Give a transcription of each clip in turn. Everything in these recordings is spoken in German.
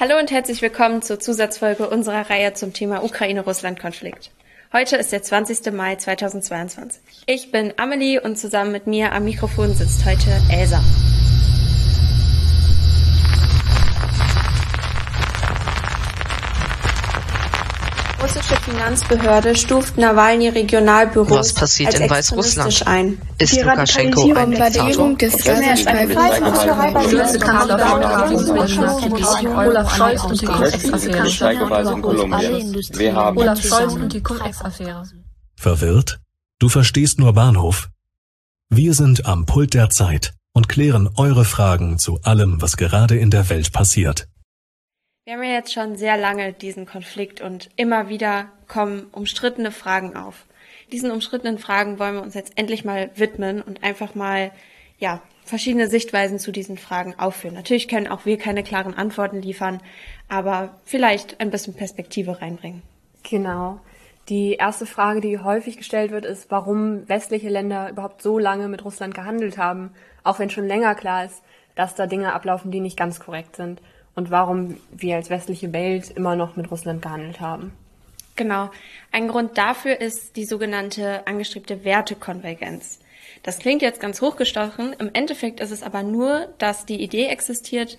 Hallo und herzlich willkommen zur Zusatzfolge unserer Reihe zum Thema Ukraine-Russland-Konflikt. Heute ist der 20. Mai 2022. Ich bin Amelie und zusammen mit mir am Mikrofon sitzt heute Elsa. Die russische Finanzbehörde stuft Nawalny-Regionalbüro Was passiert in Weißrussland ein. Ist Lukaschenko ein Diktator? Des Gazastreifens. Olaf Scholz und die Cum-Ex-Affäre. Verwirrt? Du verstehst nur Bahnhof? Wir sind am Pult der Zeit und klären eure Fragen zu allem, was gerade in der Welt passiert. Wir haben ja jetzt schon sehr lange diesen Konflikt und immer wieder kommen umstrittene Fragen auf. Diesen umstrittenen Fragen wollen wir uns jetzt endlich mal widmen und einfach mal, verschiedene Sichtweisen zu diesen Fragen aufführen. Natürlich können auch wir keine klaren Antworten liefern, aber vielleicht ein bisschen Perspektive reinbringen. Genau. Die erste Frage, die häufig gestellt wird, ist, warum westliche Länder überhaupt so lange mit Russland gehandelt haben, auch wenn schon länger klar ist, dass da Dinge ablaufen, die nicht ganz korrekt sind. Und warum wir als westliche Welt immer noch mit Russland gehandelt haben. Genau. Ein Grund dafür ist die sogenannte angestrebte Wertekonvergenz. Das klingt jetzt ganz hochgestochen. Im Endeffekt ist es aber nur, dass die Idee existiert,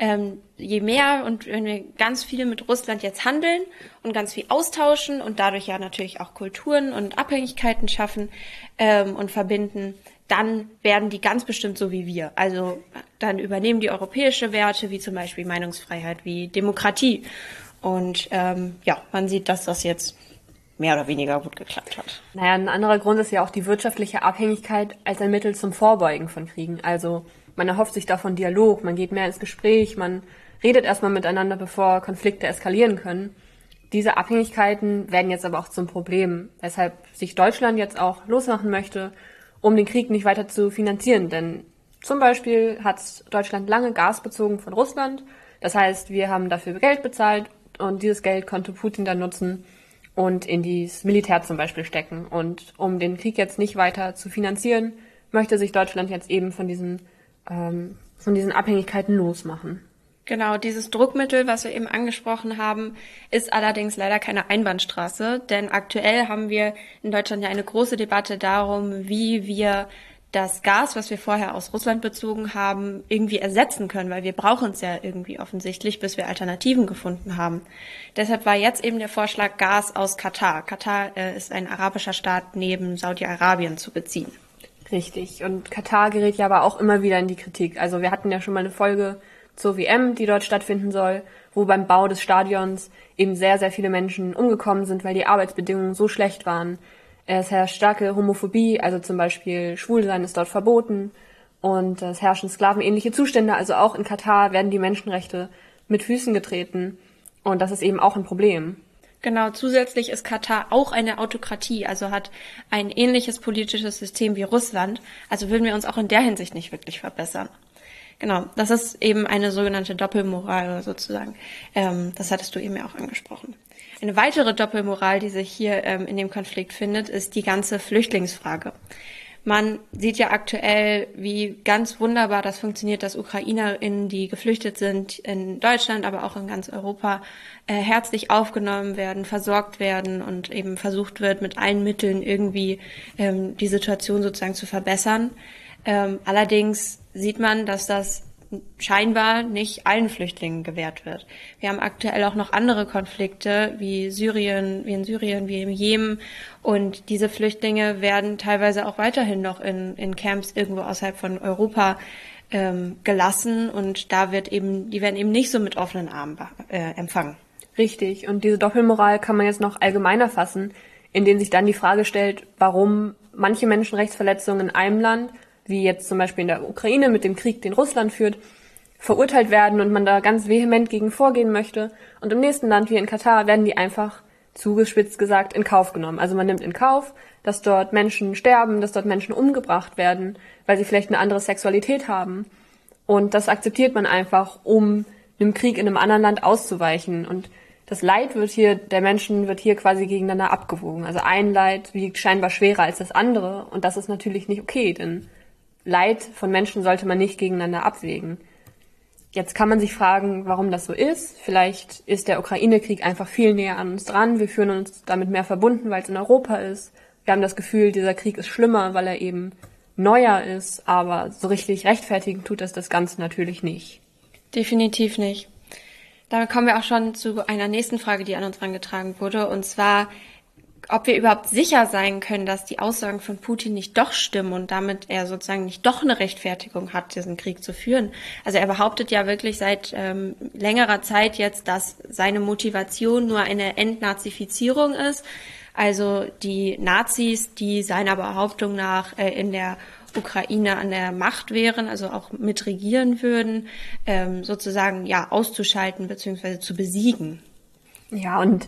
je mehr und wenn wir ganz viel mit Russland jetzt handeln und ganz viel austauschen und dadurch ja natürlich auch Kulturen und Abhängigkeiten schaffen und verbinden, dann werden die ganz bestimmt so wie wir. Also dann übernehmen die europäische Werte, wie zum Beispiel Meinungsfreiheit, wie Demokratie. Und man sieht, dass das jetzt mehr oder weniger gut geklappt hat. Naja, ein anderer Grund ist ja auch die wirtschaftliche Abhängigkeit als ein Mittel zum Vorbeugen von Kriegen. Also man erhofft sich davon Dialog, man geht mehr ins Gespräch, man redet erstmal miteinander, bevor Konflikte eskalieren können. Diese Abhängigkeiten werden jetzt aber auch zum Problem, weshalb sich Deutschland jetzt auch losmachen möchte, um den Krieg nicht weiter zu finanzieren. Denn zum Beispiel hat Deutschland lange Gas bezogen von Russland. Das heißt, wir haben dafür Geld bezahlt und dieses Geld konnte Putin dann nutzen und in das Militär zum Beispiel stecken. Und um den Krieg jetzt nicht weiter zu finanzieren, möchte sich Deutschland jetzt eben von diesen Abhängigkeiten losmachen. Genau, dieses Druckmittel, was wir eben angesprochen haben, ist allerdings leider keine Einbahnstraße, denn aktuell haben wir in Deutschland ja eine große Debatte darum, wie wir das Gas, was wir vorher aus Russland bezogen haben, irgendwie ersetzen können, weil wir brauchen es ja irgendwie offensichtlich, bis wir Alternativen gefunden haben. Deshalb war jetzt eben der Vorschlag, Gas aus Katar. Katar ist ein arabischer Staat neben Saudi-Arabien zu beziehen. Richtig, und Katar gerät ja aber auch immer wieder in die Kritik. Also wir hatten ja schon mal eine Folge zur WM, die dort stattfinden soll, wo beim Bau des Stadions eben sehr, sehr viele Menschen umgekommen sind, weil die Arbeitsbedingungen so schlecht waren. Es herrscht starke Homophobie, also zum Beispiel Schwulsein ist dort verboten und es herrschen sklavenähnliche Zustände, also auch in Katar werden die Menschenrechte mit Füßen getreten und das ist eben auch ein Problem. Genau, zusätzlich ist Katar auch eine Autokratie, also hat ein ähnliches politisches System wie Russland, also würden wir uns auch in der Hinsicht nicht wirklich verbessern. Genau, das ist eben eine sogenannte Doppelmoral sozusagen. Das hattest du eben ja auch angesprochen. Eine weitere Doppelmoral, die sich hier in dem Konflikt findet, ist die ganze Flüchtlingsfrage. Man sieht ja aktuell, wie ganz wunderbar das funktioniert, dass UkrainerInnen, die geflüchtet sind in Deutschland, aber auch in ganz Europa, herzlich aufgenommen werden, versorgt werden und eben versucht wird, mit allen Mitteln irgendwie die Situation sozusagen zu verbessern. Allerdings sieht man, dass das scheinbar nicht allen Flüchtlingen gewährt wird. Wir haben aktuell auch noch andere Konflikte, wie in Syrien, wie im Jemen. Und diese Flüchtlinge werden teilweise auch weiterhin noch in Camps irgendwo außerhalb von Europa gelassen. Und die werden eben nicht so mit offenen Armen empfangen. Richtig. Und diese Doppelmoral kann man jetzt noch allgemeiner fassen, indem sich dann die Frage stellt, warum manche Menschenrechtsverletzungen in einem Land, wie jetzt zum Beispiel in der Ukraine mit dem Krieg, den Russland führt, verurteilt werden und man da ganz vehement gegen vorgehen möchte. Und im nächsten Land, wie in Katar, werden die einfach, zugespitzt gesagt, in Kauf genommen. Also man nimmt in Kauf, dass dort Menschen sterben, dass dort Menschen umgebracht werden, weil sie vielleicht eine andere Sexualität haben. Und das akzeptiert man einfach, um einem Krieg in einem anderen Land auszuweichen. Und das Leid der Menschen wird hier quasi gegeneinander abgewogen. Also ein Leid wiegt scheinbar schwerer als das andere. Und das ist natürlich nicht okay, denn Leid von Menschen sollte man nicht gegeneinander abwägen. Jetzt kann man sich fragen, warum das so ist. Vielleicht ist der Ukraine-Krieg einfach viel näher an uns dran. Wir fühlen uns damit mehr verbunden, weil es in Europa ist. Wir haben das Gefühl, dieser Krieg ist schlimmer, weil er eben neuer ist. Aber so richtig rechtfertigen tut das Ganze natürlich nicht. Definitiv nicht. Damit kommen wir auch schon zu einer nächsten Frage, die an uns herangetragen wurde. Und zwar, ob wir überhaupt sicher sein können, dass die Aussagen von Putin nicht doch stimmen und damit er sozusagen nicht doch eine Rechtfertigung hat, diesen Krieg zu führen. Also er behauptet ja wirklich seit längerer Zeit jetzt, dass seine Motivation nur eine Entnazifizierung ist. Also die Nazis, die seiner Behauptung nach in der Ukraine an der Macht wären, also auch mitregieren würden, sozusagen ja auszuschalten bzw. zu besiegen. Ja, und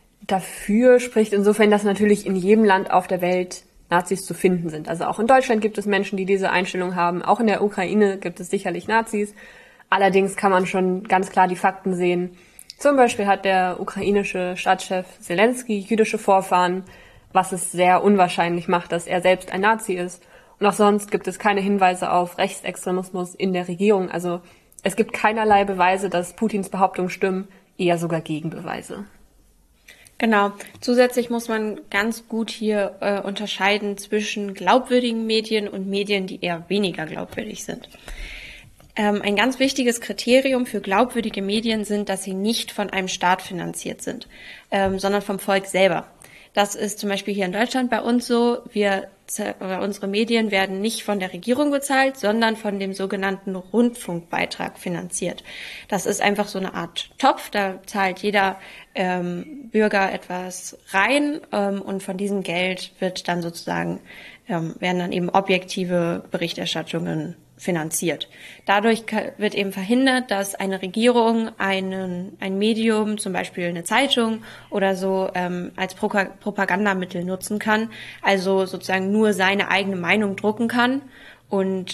dafür spricht insofern, dass natürlich in jedem Land auf der Welt Nazis zu finden sind. Also auch in Deutschland gibt es Menschen, die diese Einstellung haben. Auch in der Ukraine gibt es sicherlich Nazis. Allerdings kann man schon ganz klar die Fakten sehen. Zum Beispiel hat der ukrainische Staatschef Zelensky jüdische Vorfahren, was es sehr unwahrscheinlich macht, dass er selbst ein Nazi ist. Und auch sonst gibt es keine Hinweise auf Rechtsextremismus in der Regierung. Also es gibt keinerlei Beweise, dass Putins Behauptungen stimmen, eher sogar Gegenbeweise. Genau. Zusätzlich muss man ganz gut hier unterscheiden zwischen glaubwürdigen Medien und Medien, die eher weniger glaubwürdig sind. Ein ganz wichtiges Kriterium für glaubwürdige Medien sind, dass sie nicht von einem Staat finanziert sind, sondern vom Volk selber. Das ist zum Beispiel hier in Deutschland bei uns so. Unsere Medien werden nicht von der Regierung bezahlt, sondern von dem sogenannten Rundfunkbeitrag finanziert. Das ist einfach so eine Art Topf, da zahlt jeder Bürger etwas rein und von diesem Geld wird dann sozusagen werden dann eben objektive Berichterstattungen finanziert. Dadurch wird eben verhindert, dass eine Regierung ein Medium, zum Beispiel eine Zeitung oder so, als Propagandamittel nutzen kann, also sozusagen nur seine eigene Meinung drucken kann und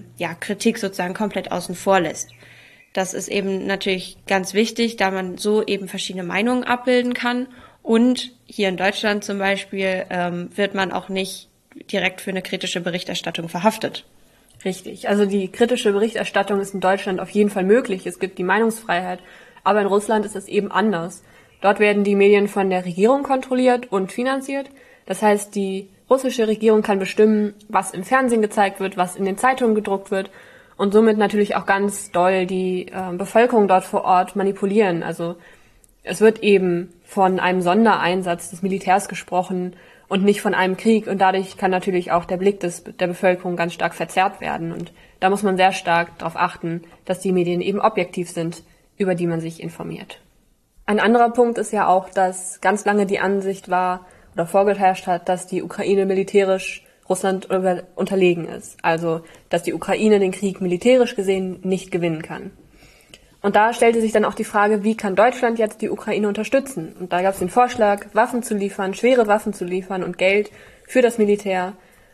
Kritik sozusagen komplett außen vor lässt. Das ist eben natürlich ganz wichtig, da man so eben verschiedene Meinungen abbilden kann. Und hier in Deutschland zum Beispiel wird man auch nicht direkt für eine kritische Berichterstattung verhaftet. Richtig. Also die kritische Berichterstattung ist in Deutschland auf jeden Fall möglich. Es gibt die Meinungsfreiheit. Aber in Russland ist es eben anders. Dort werden die Medien von der Regierung kontrolliert und finanziert. Das heißt, die russische Regierung kann bestimmen, was im Fernsehen gezeigt wird, was in den Zeitungen gedruckt wird und somit natürlich auch ganz doll die Bevölkerung dort vor Ort manipulieren. Also es wird eben von einem Sondereinsatz des Militärs gesprochen und nicht von einem Krieg. Und dadurch kann natürlich auch der Blick der Bevölkerung ganz stark verzerrt werden. Und da muss man sehr stark darauf achten, dass die Medien eben objektiv sind, über die man sich informiert. Ein anderer Punkt ist ja auch, dass ganz lange die Ansicht war oder vorgeherrscht hat, dass die Ukraine militärisch Russland unterlegen ist. Also, dass die Ukraine den Krieg militärisch gesehen nicht gewinnen kann. Und da stellte sich dann auch die Frage, wie kann Deutschland jetzt die Ukraine unterstützen? Und da gab es den Vorschlag, Waffen zu liefern, schwere Waffen zu liefern und Geld für das Militär.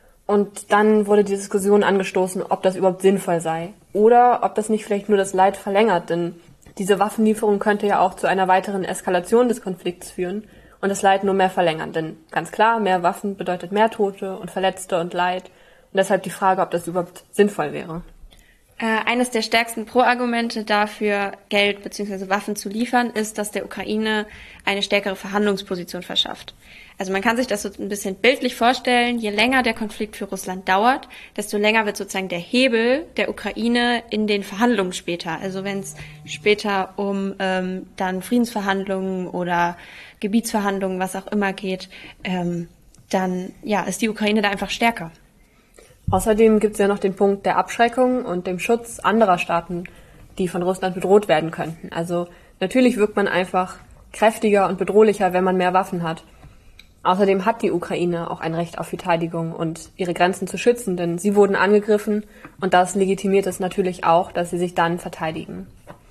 Und dann wurde die Diskussion angestoßen, ob das überhaupt sinnvoll sei. Oder ob das nicht vielleicht nur das Leid verlängert, denn diese Waffenlieferung könnte ja auch zu einer weiteren Eskalation des Konflikts führen und das Leid nur mehr verlängern. Denn ganz klar, mehr Waffen bedeutet mehr Tote und Verletzte und Leid. Und deshalb die Frage, ob das überhaupt sinnvoll wäre. Eines der stärksten Pro-Argumente dafür, Geld bzw. Waffen zu liefern, ist, dass der Ukraine eine stärkere Verhandlungsposition verschafft. Also man kann sich das so ein bisschen bildlich vorstellen, je länger der Konflikt für Russland dauert, desto länger wird sozusagen der Hebel der Ukraine in den Verhandlungen später. Also wenn es später um dann Friedensverhandlungen oder Gebietsverhandlungen, was auch immer geht, dann ist die Ukraine da einfach stärker. Außerdem gibt es ja noch den Punkt der Abschreckung und dem Schutz anderer Staaten, die von Russland bedroht werden könnten. Also natürlich wirkt man einfach kräftiger und bedrohlicher, wenn man mehr Waffen hat. Außerdem hat die Ukraine auch ein Recht auf Verteidigung und ihre Grenzen zu schützen, denn sie wurden angegriffen und das legitimiert es natürlich auch, dass sie sich dann verteidigen.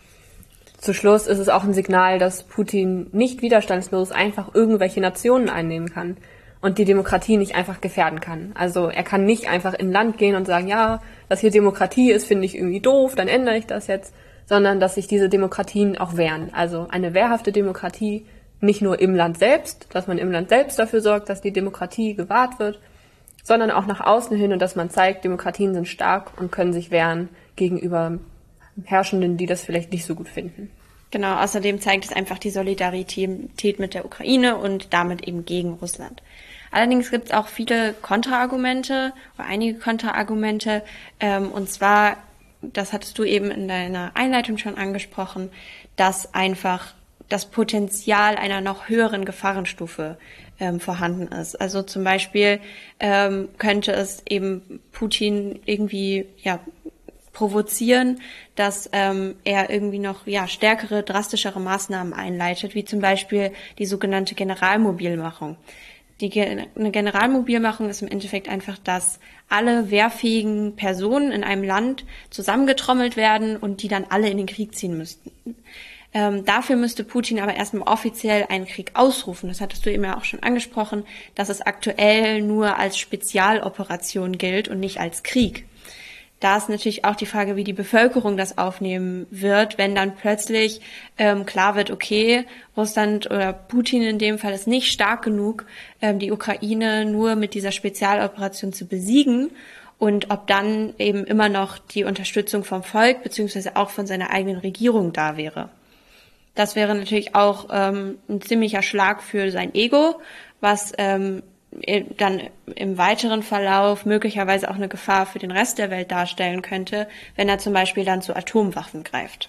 Zu Schluss ist es auch ein Signal, dass Putin nicht widerstandslos einfach irgendwelche Nationen einnehmen kann und die Demokratie nicht einfach gefährden kann. Also er kann nicht einfach in ein Land gehen und sagen, ja, dass hier Demokratie ist, finde ich irgendwie doof, dann ändere ich das jetzt, sondern dass sich diese Demokratien auch wehren. Also eine wehrhafte Demokratie nicht nur im Land selbst, dass man im Land selbst dafür sorgt, dass die Demokratie gewahrt wird, sondern auch nach außen hin und dass man zeigt, Demokratien sind stark und können sich wehren gegenüber Herrschenden, die das vielleicht nicht so gut finden. Genau, außerdem zeigt es einfach die Solidarität mit der Ukraine und damit eben gegen Russland. Allerdings gibt es auch viele Kontraargumente oder einige Kontraargumente, und zwar, das hattest du eben in deiner Einleitung schon angesprochen, dass einfach das Potenzial einer noch höheren Gefahrenstufe vorhanden ist. Also zum Beispiel könnte es eben Putin irgendwie provozieren, dass er irgendwie noch stärkere, drastischere Maßnahmen einleitet, wie zum Beispiel die sogenannte Generalmobilmachung. Eine Generalmobilmachung ist im Endeffekt einfach, dass alle wehrfähigen Personen in einem Land zusammengetrommelt werden und die dann alle in den Krieg ziehen müssten. Dafür müsste Putin aber erstmal offiziell einen Krieg ausrufen. Das hattest du eben ja auch schon angesprochen, dass es aktuell nur als Spezialoperation gilt und nicht als Krieg. Da ist natürlich auch die Frage, wie die Bevölkerung das aufnehmen wird, wenn dann plötzlich klar wird, okay, Russland oder Putin in dem Fall ist nicht stark genug, die Ukraine nur mit dieser Spezialoperation zu besiegen, und ob dann eben immer noch die Unterstützung vom Volk beziehungsweise auch von seiner eigenen Regierung da wäre. Das wäre natürlich auch ein ziemlicher Schlag für sein Ego, was dann im weiteren Verlauf möglicherweise auch eine Gefahr für den Rest der Welt darstellen könnte, wenn er zum Beispiel dann zu Atomwaffen greift.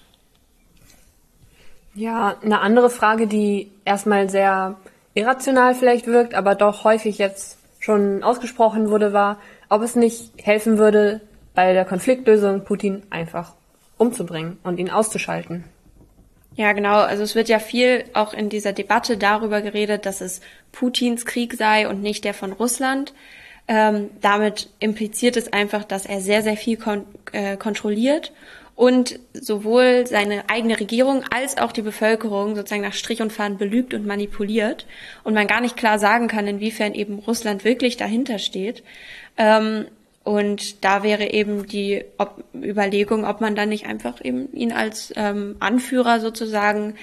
Ja, eine andere Frage, die erstmal sehr irrational vielleicht wirkt, aber doch häufig jetzt schon ausgesprochen wurde, war, ob es nicht helfen würde, bei der Konfliktlösung Putin einfach umzubringen und ihn auszuschalten. Ja, genau. Also es wird ja viel auch in dieser Debatte darüber geredet, dass es Putins Krieg sei und nicht der von Russland. Damit impliziert es einfach, dass er sehr, sehr viel kontrolliert und sowohl seine eigene Regierung als auch die Bevölkerung sozusagen nach Strich und Faden belügt und manipuliert und man gar nicht klar sagen kann, inwiefern eben Russland wirklich dahinter steht. Und da wäre eben die Überlegung, ob man dann nicht einfach eben ihn als Anführer sozusagen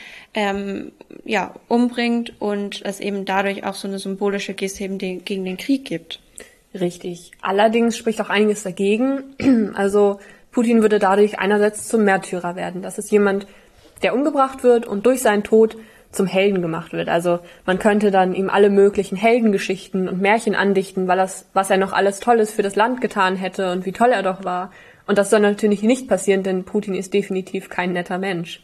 umbringt und es eben dadurch auch so eine symbolische Geste eben gegen den Krieg gibt. Richtig. Allerdings spricht auch einiges dagegen. Also Putin würde dadurch einerseits zum Märtyrer werden. Das ist jemand, der umgebracht wird und durch seinen Tod zum Helden gemacht wird. Also man könnte dann ihm alle möglichen Heldengeschichten und Märchen andichten, was er noch alles Tolles für das Land getan hätte und wie toll er doch war. Und das soll natürlich nicht passieren, denn Putin ist definitiv kein netter Mensch.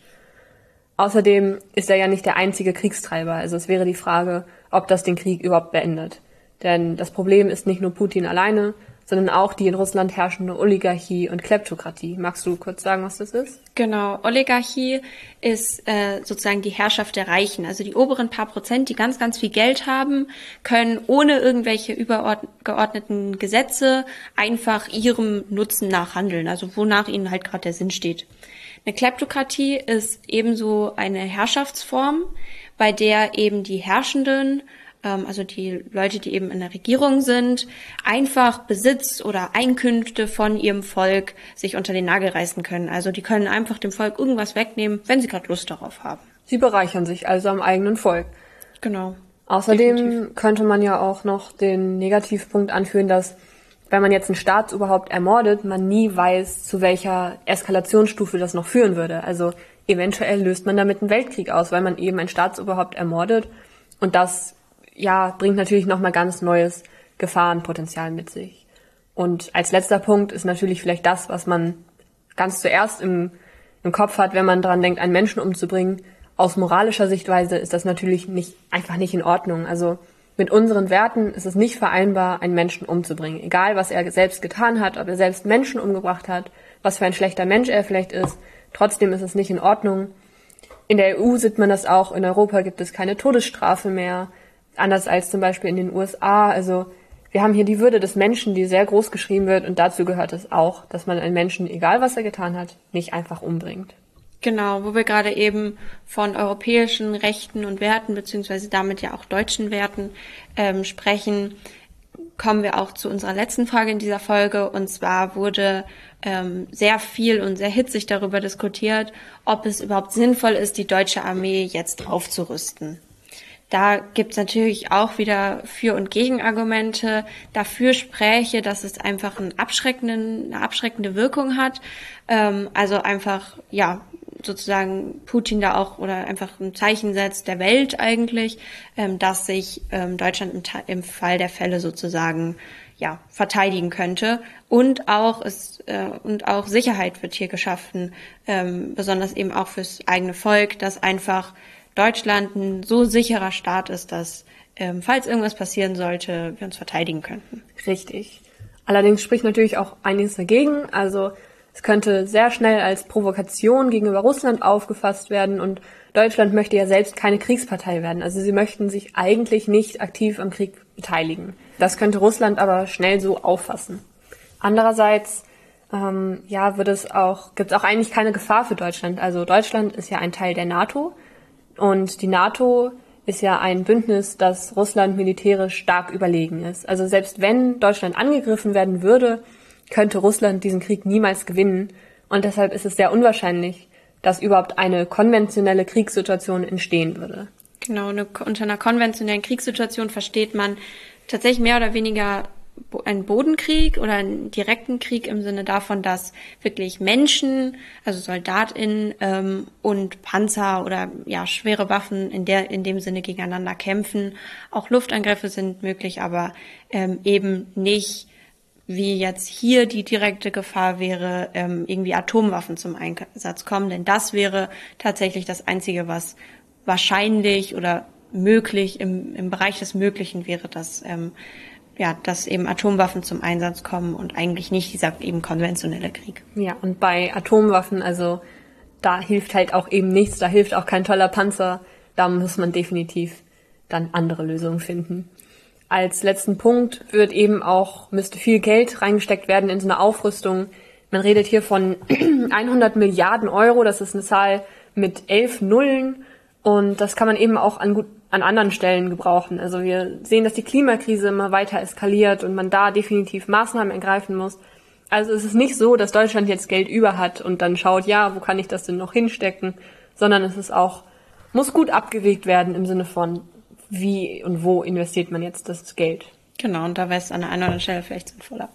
Außerdem ist er ja nicht der einzige Kriegstreiber. Also es wäre die Frage, ob das den Krieg überhaupt beendet. Denn das Problem ist nicht nur Putin alleine, sondern auch die in Russland herrschende Oligarchie und Kleptokratie. Magst du kurz sagen, was das ist? Genau, Oligarchie ist sozusagen die Herrschaft der Reichen. Also die oberen paar Prozent, die ganz, ganz viel Geld haben, können ohne irgendwelche übergeordneten Gesetze einfach ihrem Nutzen nachhandeln, also wonach ihnen halt gerade der Sinn steht. Eine Kleptokratie ist ebenso eine Herrschaftsform, bei der eben die Herrschenden, also die Leute, die eben in der Regierung sind, einfach Besitz oder Einkünfte von ihrem Volk sich unter den Nagel reißen können. Also die können einfach dem Volk irgendwas wegnehmen, wenn sie gerade Lust darauf haben. Sie bereichern sich also am eigenen Volk. Genau. Außerdem definitiv. Könnte man ja auch noch den Negativpunkt anführen, dass wenn man jetzt ein Staatsoberhaupt ermordet, man nie weiß, zu welcher Eskalationsstufe das noch führen würde. Also eventuell löst man damit einen Weltkrieg aus, weil man eben ein Staatsoberhaupt ermordet und das bringt natürlich nochmal ganz neues Gefahrenpotenzial mit sich. Und als letzter Punkt ist natürlich vielleicht das, was man ganz zuerst im Kopf hat, wenn man daran denkt, einen Menschen umzubringen. Aus moralischer Sichtweise ist das natürlich einfach nicht in Ordnung. Also mit unseren Werten ist es nicht vereinbar, einen Menschen umzubringen. Egal, was er selbst getan hat, ob er selbst Menschen umgebracht hat, was für ein schlechter Mensch er vielleicht ist. Trotzdem ist es nicht in Ordnung. In der EU sieht man das auch. In Europa gibt es keine Todesstrafe mehr. Anders als zum Beispiel in den USA. Also wir haben hier die Würde des Menschen, die sehr groß geschrieben wird. Und dazu gehört es auch, dass man einen Menschen, egal was er getan hat, nicht einfach umbringt. Genau, wo wir gerade eben von europäischen Rechten und Werten, beziehungsweise damit ja auch deutschen Werten sprechen, kommen wir auch zu unserer letzten Frage in dieser Folge. Und zwar wurde sehr viel und sehr hitzig darüber diskutiert, ob es überhaupt sinnvoll ist, die deutsche Armee jetzt aufzurüsten. Da gibt's natürlich auch wieder Für- und Gegenargumente. Dafür spräche, dass es einfach eine abschreckende Wirkung hat. Also einfach, ja, sozusagen Putin da auch oder einfach ein Zeichen setzt der Welt eigentlich, dass sich Deutschland im Fall der Fälle sozusagen ja verteidigen könnte und auch Sicherheit wird hier geschaffen, besonders eben auch fürs eigene Volk, dass einfach Deutschland ein so sicherer Staat ist, dass falls irgendwas passieren sollte, wir uns verteidigen könnten. Richtig. Allerdings spricht natürlich auch einiges dagegen. Also es könnte sehr schnell als Provokation gegenüber Russland aufgefasst werden und Deutschland möchte ja selbst keine Kriegspartei werden. Also sie möchten sich eigentlich nicht aktiv am Krieg beteiligen. Das könnte Russland aber schnell so auffassen. Andererseits gibt es auch eigentlich keine Gefahr für Deutschland. Also Deutschland ist ja ein Teil der NATO und die NATO ist ja ein Bündnis, das Russland militärisch stark überlegen ist. Also selbst wenn Deutschland angegriffen werden würde, könnte Russland diesen Krieg niemals gewinnen. Und deshalb ist es sehr unwahrscheinlich, dass überhaupt eine konventionelle Kriegssituation entstehen würde. Genau, unter einer konventionellen Kriegssituation versteht man tatsächlich mehr oder weniger einen Bodenkrieg oder einen direkten Krieg im Sinne davon, dass wirklich Menschen, also SoldatInnen und Panzer oder ja schwere Waffen in dem Sinne gegeneinander kämpfen. Auch Luftangriffe sind möglich, aber eben nicht wie jetzt hier die direkte Gefahr wäre, irgendwie Atomwaffen zum Einsatz kommen. Denn das wäre tatsächlich das Einzige, was wahrscheinlich oder möglich im Bereich des Möglichen wäre, dass eben Atomwaffen zum Einsatz kommen und eigentlich nicht dieser eben konventionelle Krieg. Ja, und bei Atomwaffen, also da hilft halt auch eben nichts, da hilft auch kein toller Panzer. Da muss man definitiv dann andere Lösungen finden. Als letzten Punkt müsste viel Geld reingesteckt werden in so eine Aufrüstung. Man redet hier von 100 Milliarden Euro, das ist eine Zahl mit 11 Nullen und das kann man eben auch an anderen Stellen gebrauchen. Also wir sehen, dass die Klimakrise immer weiter eskaliert und man da definitiv Maßnahmen ergreifen muss. Also es ist nicht so, dass Deutschland jetzt Geld über hat und dann schaut, ja, wo kann ich das denn noch hinstecken, sondern muss gut abgewegt werden im Sinne von, wie und wo investiert man jetzt das Geld? Genau, und da wäre es an der einen oder anderen Stelle vielleicht sinnvoller.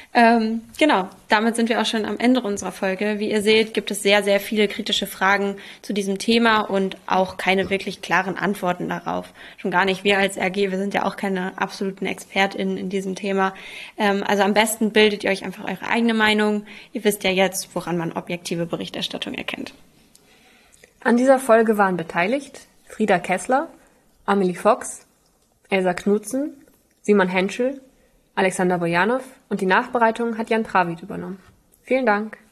Genau, damit sind wir auch schon am Ende unserer Folge. Wie ihr seht, gibt es sehr, sehr viele kritische Fragen zu diesem Thema und auch keine wirklich klaren Antworten darauf. Schon gar nicht wir als RG, wir sind ja auch keine absoluten ExpertInnen in diesem Thema. Also am besten bildet ihr euch einfach eure eigene Meinung. Ihr wisst ja jetzt, woran man objektive Berichterstattung erkennt. An dieser Folge waren beteiligt Frieda Kessler, Amelie Fox, Elsa Knutzen, Simon Henschel, Alexander Bojanow und die Nachbereitung hat Jan Trawit übernommen. Vielen Dank.